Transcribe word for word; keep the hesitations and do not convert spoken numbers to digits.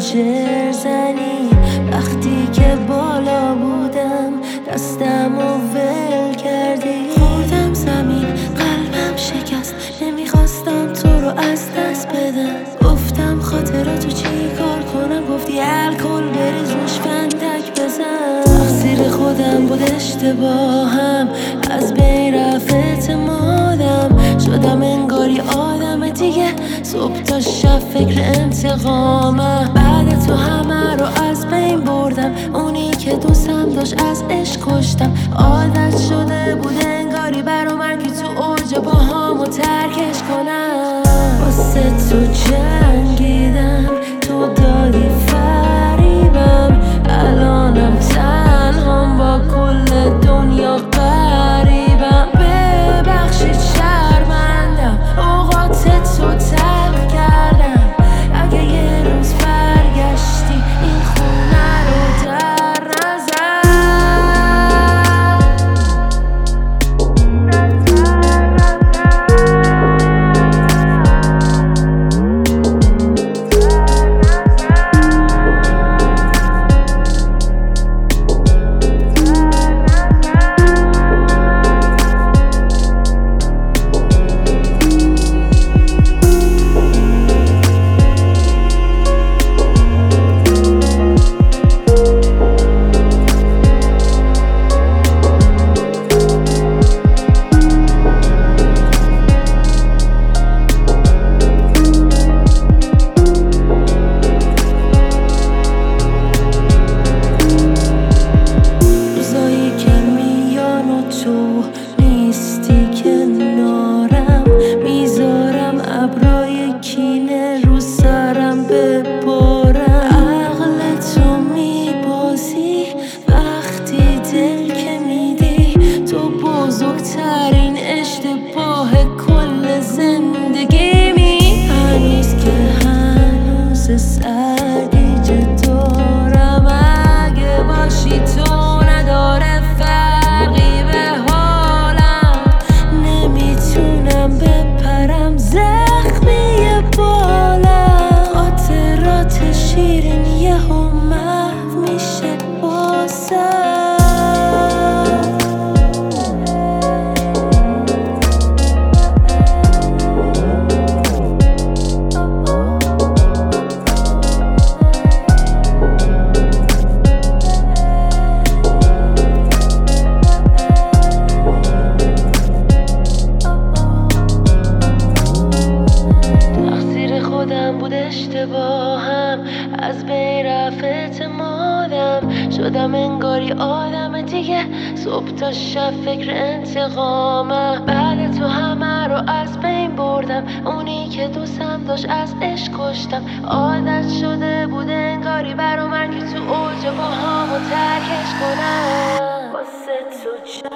شعر زنی. وقتی که بالا بودم دستم و ول کردی. خوردم زمین، قلبم شکست، نمیخواستم تو رو از دست بدم. گفتم خاطراتو چی کار کنم، گفتی الکل بریز روش فندک بزن. تقصیر خودم بود، اشتباهم، از بین رفت اعتمادم. شدم انگاری آدم دیگه، صبح تا شب فکر انتقامم. بعد تو همه رو از بین بردم، اونی که دوستم داشت از عشق کشتم. عادت شده بود انگاری برام هر کی تو اوج با همو ترکش کنم. واسه تو جنگیدم، تو دادی فریبم. الانم تنهام با کل دنیا غریبم. ببخشید شرمندم، اوقات تو تلخ کردم. اگه یه روز برگشتی این خونه رو در نظر. تو نیستی کنارم، میذارم ابرای کینه رو سرم ببارم. عقل تو میبازی وقتی دل که میدی. تو بزرگترین اشتباه کل زندگیمی. هنوز که هنوز سرگیجه دارم، اگه باشی تو نداره فرقی به حالم. نمیتونم بپرم زخمی بالم. خاطرات شیرین یهو محو میشه باسم. بود اشتباهم، از بین رفت اعتمادم. شدم انگاری آدم دیگه، صبح تا شب فکر انتقامم. بعد تو همه رو از بین بردم، اونی که دوستم داشت از عشق کشتم. عادت شده بود انگاری برام هر کی تو اوج با همو ترکش کنم. واسه تو